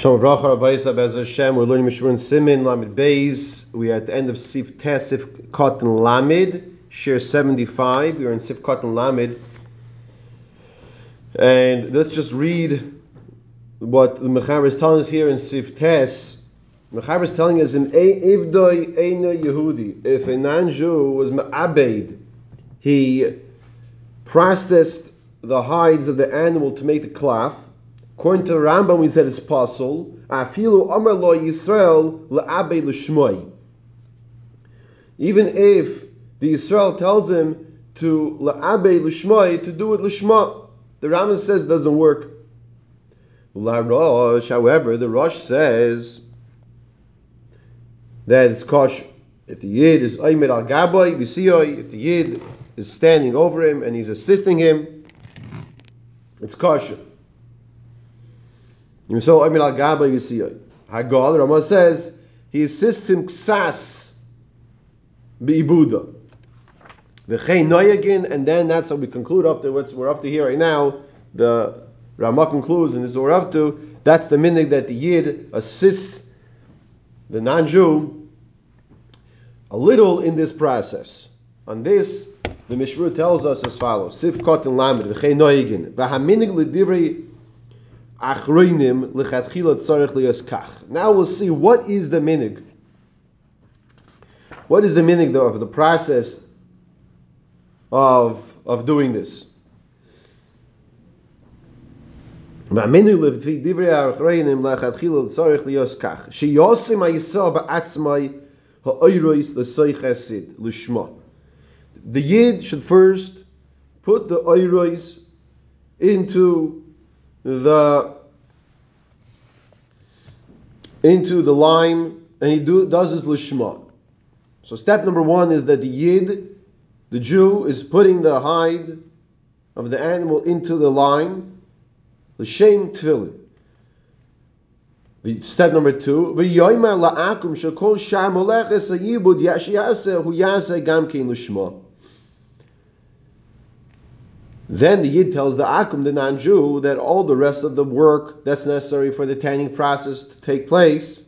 Shalom Vracha Rabbi Yisrael Bez Hashem. We're learning Mishmur Simin Lamed Beis. We are at the end of Sif Tes, Sif Katan Lamed, Shir 75. We are in Sif Katan Lamed, and let's just read what the Mechaber is telling us here in Sif Tes. Mechaber is telling us in Ivdoi Eina Yehudi, if a non-Jew was ma'abed, he processed the hides of the animal to make the cloth. According to the Rambam, we said it's possible. Afilu Amar Lo Yisrael la'abed l'shmoi. Even if the Yisrael tells him to la'abed l'shmoi, to do it l'shma, the Rambam says it doesn't work. La Rosh, however, the Rosh says that it's kosher. If the Yid is Aymed al Gabai, B'siyoi, if the Yid is standing over him and he's assisting him, it's kosher. So Aymed al Gabai, B'siyoi. Hagal, Rama says, he assists him ksas bi'ibuda. V'chei noyagin, and then that's how we conclude up to what we're up to here right now. The Rama concludes, and this is what we're up to. That's the minhag that the Yid assists the non-Jew a little in this process. On this, the Mishmur tells us as follows: Sif Katan Lamed v'chei noyagin v'haminhag l'divrei achroinim l'chatchila tzarich liyos kach. Now we'll see what is the minhag. What is the minhag of the process of doing this? V'haminhag l'divrei achroinim l'chatchila tzarich liyos kach. Sheyosim ha'yisrael ba'atzmai ha'oyros l'soich esid l'shma. The Yid should first put the oyros into the lime, and he does his lishma. So step number one is that the Yid, the Jew, is putting the hide of the animal into the lime, l'shem tefillin. Step number two, v'yoymer la'akum shekol shar moleches ha'yibud yaseh hu yaseh gam kein l'shma. Then the Yid tells the Akum, the non-Jew, that all the rest of the work that's necessary for the tanning process to take place,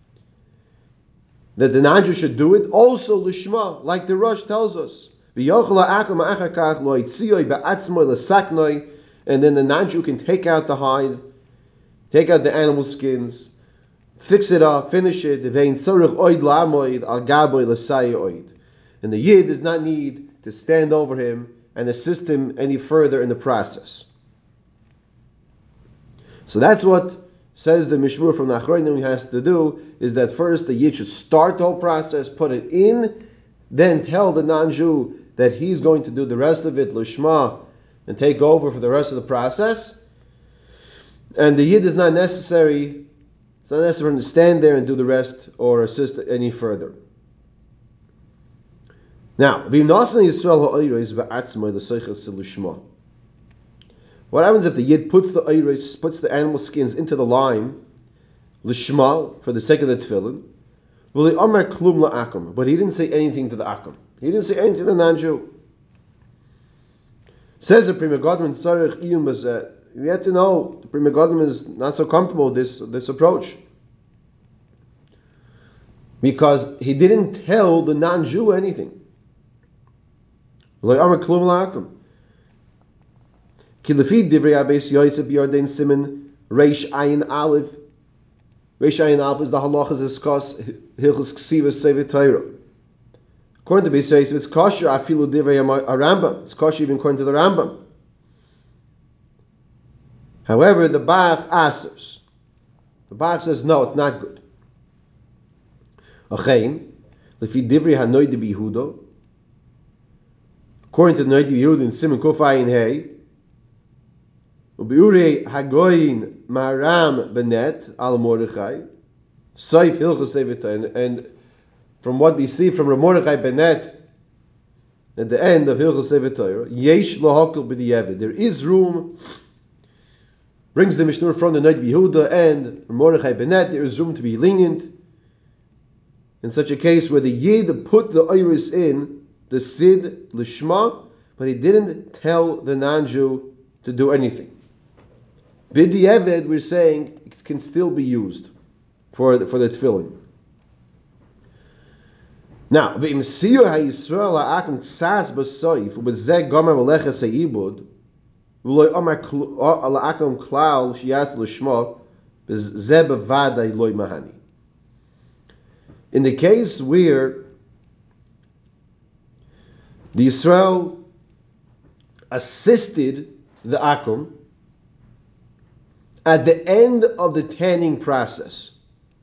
that the non-Jew should do it also l'shma, like the Rosh tells us. And then the non-Jew can take out the hide, take out the animal skins, fix it up, finish it. And the Yid does not need to stand over him and assist him any further in the process. So that's what says the Mishmur from Nachronim he has to do, is that first the Yid should start the whole process, put it in, then tell the non-Jew that he's going to do the rest of it, l'shma, and take over for the rest of the process. And the Yid is not necessary, it's not necessary to stand there and do the rest or assist any further. Now, what happens if the Yid puts the animal skins into the lime, l'shma, for the sake of the tefillin, but he didn't say anything to the akum. He didn't say anything to the non-Jew. Says the Pri Megadim, we have to know the Pri Megadim is not so comfortable with this approach, because he didn't tell the non-Jew anything. Like Amar Klum La'akum. Ki lefi divrei Abeis Yosef Yarden Siman Reish Ayin Aleph. Reish Ayin Aleph is the halachas discuss Hilchos Ksivas Sefer Torah. According to Beis Yosef, it's kosher afilu divrei Rambam. It's kosher even according to the Rambam. However, the Bach asks. The Bach says no, it's not good. Achein lefi divrei Hanoid Bihudo. According to the Noid Yehud in Simon Kufay in Hay, Ubiure Hagoyin Maram Benet Al Mordechai, Saif Hilchos Sefer, and from what we see from Mordechai Benet at the end of Hilchos Sefer Torah, Yesh Lohakol B'Diavad, there is room. Brings the Mishnah from the Noid Yehuda and Mordechai Benet, there is room to be lenient in such a case where the Yid put the iris in the Sid Lishma, but he didn't tell the non-Jew to do anything. B'diavad, we're saying it's can still be used for the tefillin. Now, v'im siyu ha'Yisrael ha'akum tzas b'soif u'b'zeh gomer v'leches ha'ibud v'loi omar la'akum klal shiyatz l'shma b'zeh b'vaday loi mahani. In the case where the Yisrael assisted the akum at the end of the tanning process,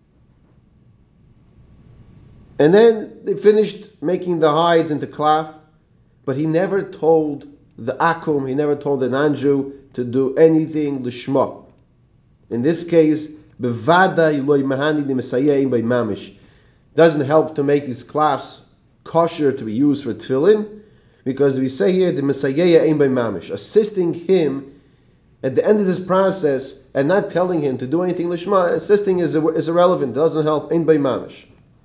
and then they finished making the hides into klaf, but he never told the akum, he never told the nanju to do anything lishma. In this case, bevada loy mahani di mesayein by mamish. Doesn't help to make these klafs kosher to be used for tefillin, because we say here the mesayein ein by mamish, assisting him at the end of this process and not telling him to do anything lishma. Assisting is irrelevant. Doesn't help ein by mamish.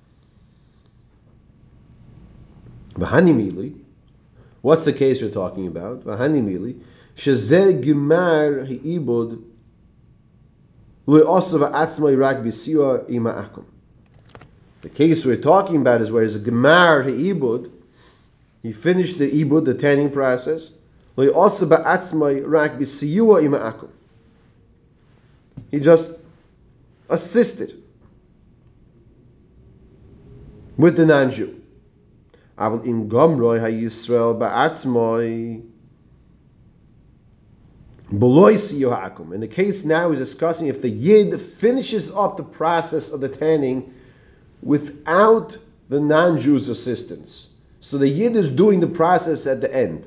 V'hani mili, what's the case we're talking about? V'hani mili, shezeh gemar hi'ibud le'osav ha'atzmai rak b'siua ima akum. The case we're talking about is where there's a gemar hi'ibud, he finished the ibud, the tanning process, le'osav ha'atzmai rak b'siua ima akum. He just assisted with the non-Jew. Aval im gomroi ha'Yisrael ba'atzmoi b'loi siyu ha'akum. In the case now, he's discussing if the Yid finishes up the process of the tanning without the non-Jew's assistance. So the Yid is doing the process at the end.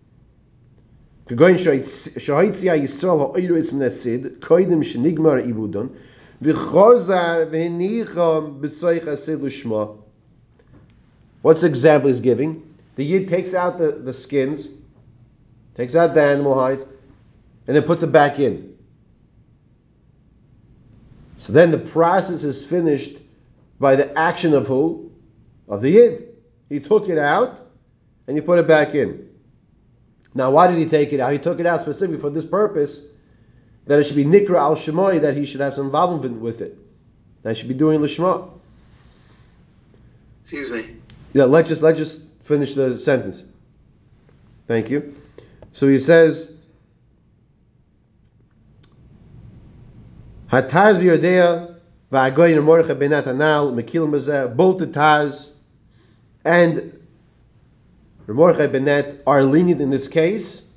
What's the example he's giving? The Yid takes out the skins, takes out the animal hides, and then puts it back in. So then the process is finished by the action of who? Of the Yid. He took it out, and he put it back in. Now, why did he take it out? He took it out specifically for this purpose, that it should be nikra al shemoi, that he should have some involvement with it. That he should be doing lishma. Excuse me. Yeah, let's just finish the sentence. Thank you. So he says, Hataz b'yodea v'agoyin Mordechai ben Natanal mekilim b'zeh. Both the Taz and Mordechai ben Nat are lenient in this case.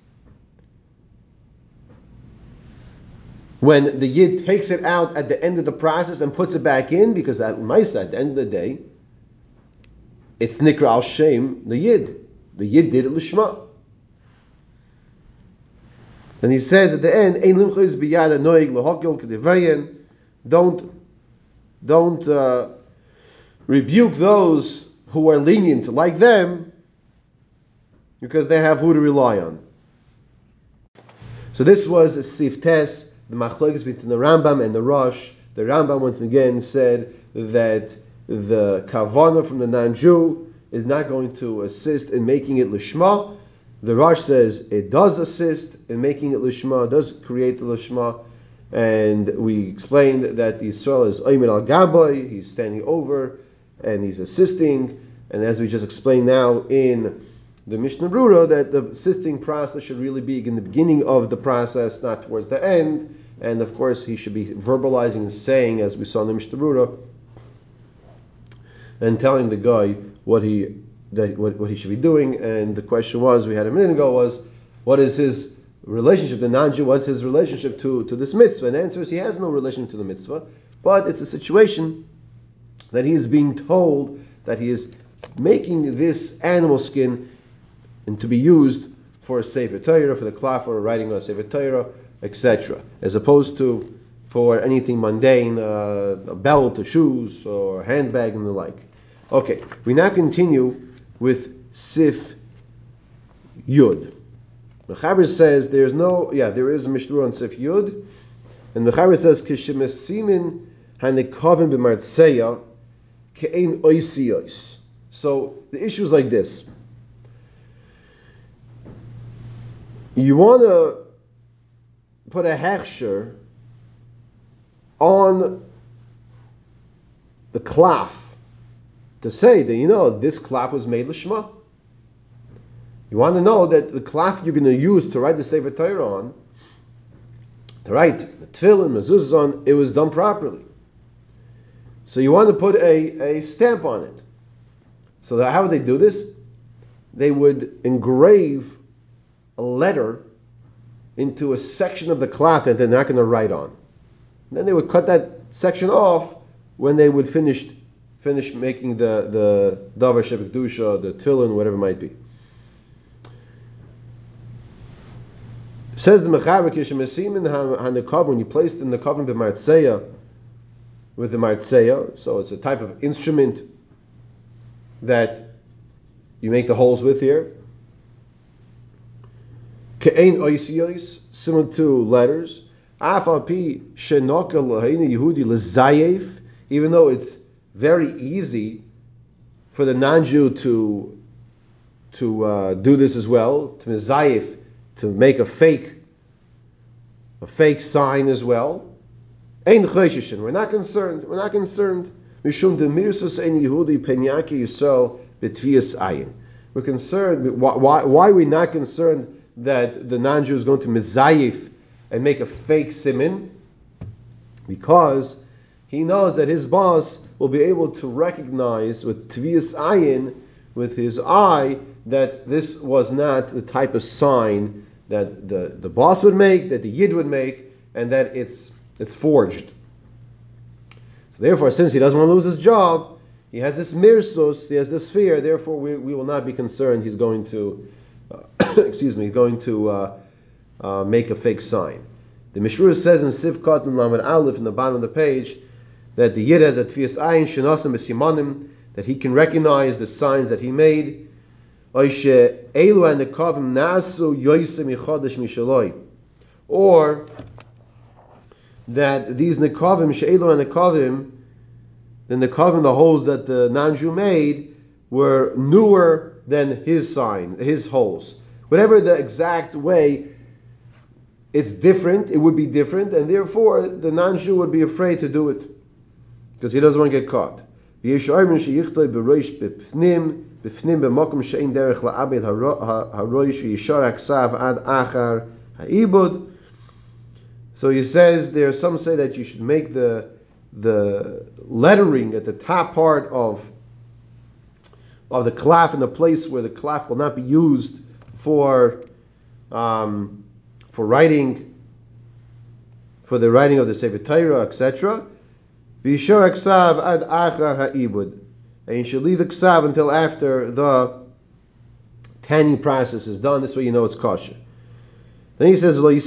When the Yid takes it out at the end of the process and puts it back in, because at Maisa, at the end of the day, it's nikra al shem the Yid. The Yid did it lishma. And he says at the end, Ein limchos biyad anoig lahokil k'devayin. Don't rebuke those who are lenient like them, because they have who to rely on. So this was a siftes, the machlokes between the Rambam and the Rosh. The Rambam once again said that the kavana from the non-Jew is not going to assist in making it lishma. The Rosh says it does assist in making it lishma, does create the lishma, and we explained that the Yisrael is Oymen al Gaboy, he's standing over and he's assisting, and as we just explained now in the Mishnah Brura, that the assisting process should really be in the beginning of the process, not towards the end, and of course he should be verbalizing and saying, as we saw in the Mishnah Brura, and telling the guy what he should be doing. And the question was, we had a minute ago, was what is his relationship, the non-Jew, what's his relationship to this mitzvah? And the answer is he has no relation to the mitzvah, but it's a situation that he is being told that he is making this animal skin and to be used for a Sefer Torah, for the klaf, or writing on a Sefer Torah, etc., as opposed to for anything mundane, a belt, or shoes, or handbag, and the like. Okay, we now continue with Sif Yud. Mechaber says there is a Mishnah on Sif Yud, and Mechaber says Kishemesimin Hanekovim b'Martseya Ke'ein Oisiyos. So the issue is like this: you want to put a hechsher on the klaf to say that this klaf was made l'shma. You want to know that the klaf you're going to use to write the Sefer Torah on, to write the tefillin, mezuzahs on, it was done properly. So you want to put a stamp on it. So how would they do this? They would engrave a letter into a section of the klaf that they're not going to write on. And then they would cut that section off when they would finish making the davar shebekdusha, the tefillin, whatever it might be. Says the Mechaber, when you place the nekavim b'martzeya, with the martzeya, so it's a type of instrument that you make the holes with here. Ke'ein oisiyos, similar to letters. Afal pi shenokel laheinu Yehudi lezayef, even though it's very easy for the non-Jew to do this as well, to mezayef, to make a fake sign as well. Ein choshishin. We're not concerned. Mishum demirsus ein Yehudi penyaki Yisrael b'tvias ayin. We're concerned. Why are we not concerned that the non-Jew is going to mezayif and make a fake simin? Because he knows that his boss will be able to recognize with tvias ayin, with his eye, that this was not the type of sign that the boss would make, that the yid would make, and that it's forged. So therefore, since he doesn't want to lose his job, he has this mirsus, he has this fear. Therefore, we will not be concerned. He's going to, make a fake sign. The Mishmur says in Sivkot and Lamed Aleph in the bottom of the page that the yid has a tvias ayin shenasim b'simanim, that he can recognize the signs that he made. Or that these nekavim, she'elu nekavim, the nekavim, the holes that the non-Jew made, were newer than his sign, his holes. Whatever the exact way, it's different, it would be different, and therefore the non-Jew would be afraid to do it, because he doesn't want to get caught. בפנים במקום שאין דרך לעבד הרוי שישר הכסף עד אחר העיבוד. So he says, some say that you should make the lettering at the top part of the klaf in a place where the klaf will not be used for writing, for the writing of the Sefer Torah, etc. V'yishar haksav ad achar ha'ibud. And you should leave the ksav until after the tanning process is done. This way you know it's kosher. Then he says, he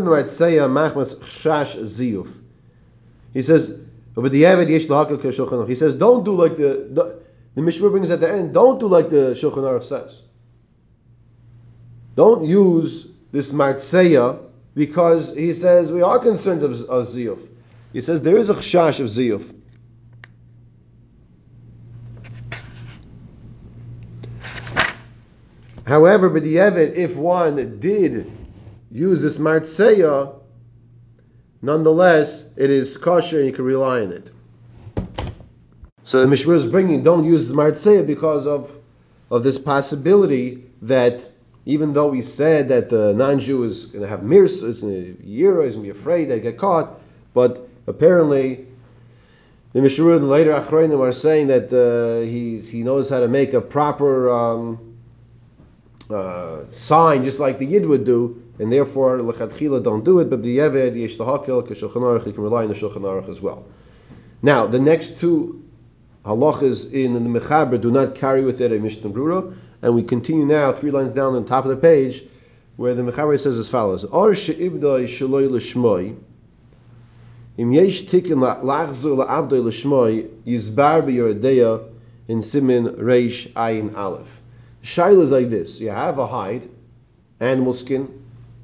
says, he says, don't do like the Mishmur brings at the end, don't do like the Shulchan Aruch says. Don't use this martzeya, because he says we are concerned of ziyuf. He says there is a chashash of ziyuf. However, b'di'evet, if one did use this martzeya, nonetheless, it is kosher and you can rely on it. So the Mishmur is bringing, don't use the martzeya because of this possibility that even though we said that the non-Jew is going to have mirsa, is going to yira, is going to be afraid that get caught, but apparently the Mishmur and later Achronim are saying that he knows how to make a proper sign, just like the Yid would do, and therefore lechatchila don't do it. But the Yeved yesh lahakil k'Shulchan Aruch, you can rely on the Shulchan Aruch as well. Now the next two halachas in the Mechaber do not carry with it a Mishnah Brura, and we continue now 3 lines down on the top of the page, where the Mechaber says as follows: Or she'ibdai shaloi l'shmoi im yesh tikin lachzur la'abdai l'shmoi yizbar b'yoredeya in simin reish ayin aleph. Shaila is like this: you have a hide, animal skin,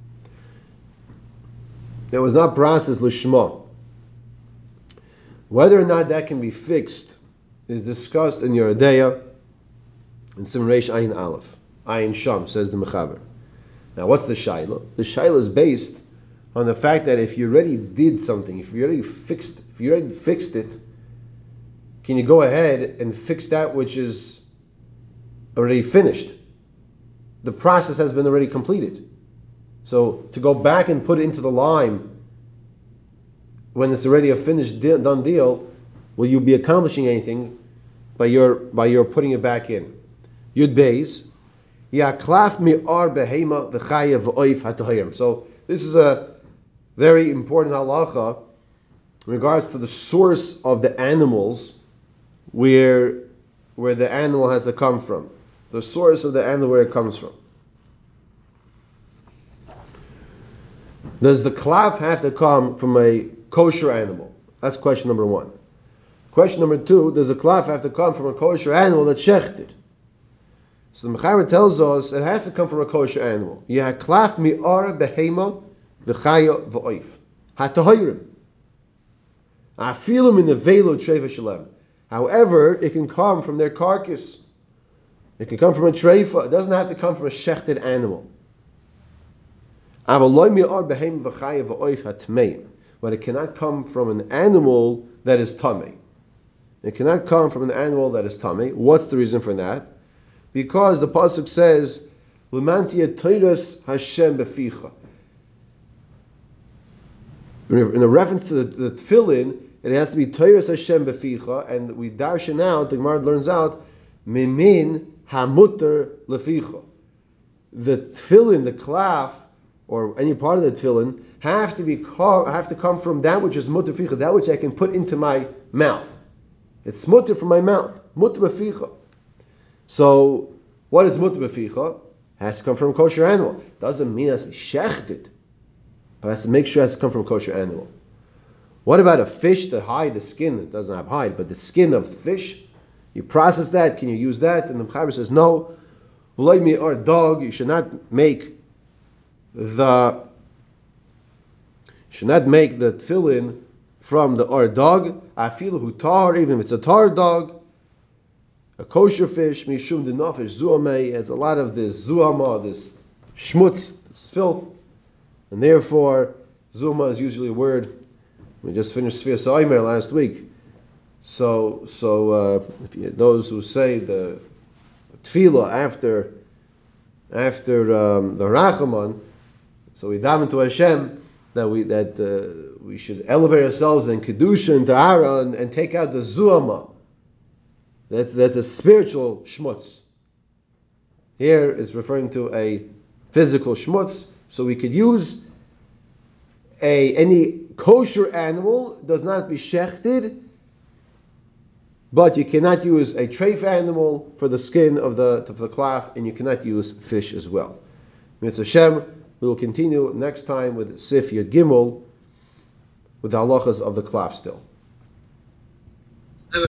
that was not processed l'shma. Whether or not that can be fixed is discussed in Yeredeya in Sim Reish Ayin Aleph. Ayin Sham, says the Mechaber. Now what's the Shaila? The Shaila is based on the fact that if you already did something, if you already fixed it, can you go ahead and fix that which is already finished? The process has been already completed. So to go back and put it into the lime when it's already a finished done deal, will you be accomplishing anything by your putting it back in? Yud Beis, Yaklaf mi'ar behema v'chayev v'oif hatohirim. So this is a very important halacha in regards to the source of the animals, where the animal has to come from. The source of the animal, where it comes from. Does the klaf have to come from a kosher animal? That's question number one. Question number two, does the klaf have to come from a kosher animal that's shechted? So the Mechaber tells us it has to come from a kosher animal. Yah klaf mi'ara behema v'chaya v'oif hatahoyrim afilu min nevelo treifa shalem. However, it can come from their carcass. It can come from a treifa. It doesn't have to come from a shechted animal. But it cannot come from an animal that is tamei. It cannot come from an animal that is tamei. What's the reason for that? Because the pasuk says, "L'mantia teiras Hashem beficha." In a reference to the tefillin, it has to be teiras Hashem beficha, and we darshan out. The Gemara learns out, "Mimin hamuter leficha." The tefillin, the klaf, or any part of the tefillin, have to come from that which is mutter ficha, that which I can put into my mouth. It's mutter from my mouth, mutter beficha. So, what is mutter beficha? Has to come from a kosher animal. Doesn't mean it has to be shechted, but it has to make sure it has to come from a kosher animal. What about a fish, the hide, the skin? It doesn't have hide, but the skin of the fish, you process that, can you use that? And the Mechaber says, no. Or dog, you should not make the tefillin from the or dog. Afilu tar, even if it's a tar dog, a kosher fish, mishum de nafesh zuamei, has a lot of this zuama, this schmutz, this filth, and therefore zuama is usually a word. We just finished Sfir Saimer last week, so those who say the tefillah after the Rachaman, so we daven to Hashem that we should elevate ourselves in kedusha and tahara and take out the zuama. That's a spiritual schmutz. Here it's referring to a physical schmutz. So we could use any kosher animal, does not be shechted, but you cannot use a treif animal for the skin of the klaf, and you cannot use fish as well. Mitzvah Hashem, we will continue next time with Sif Yud Gimel with the halachas of the klaf still.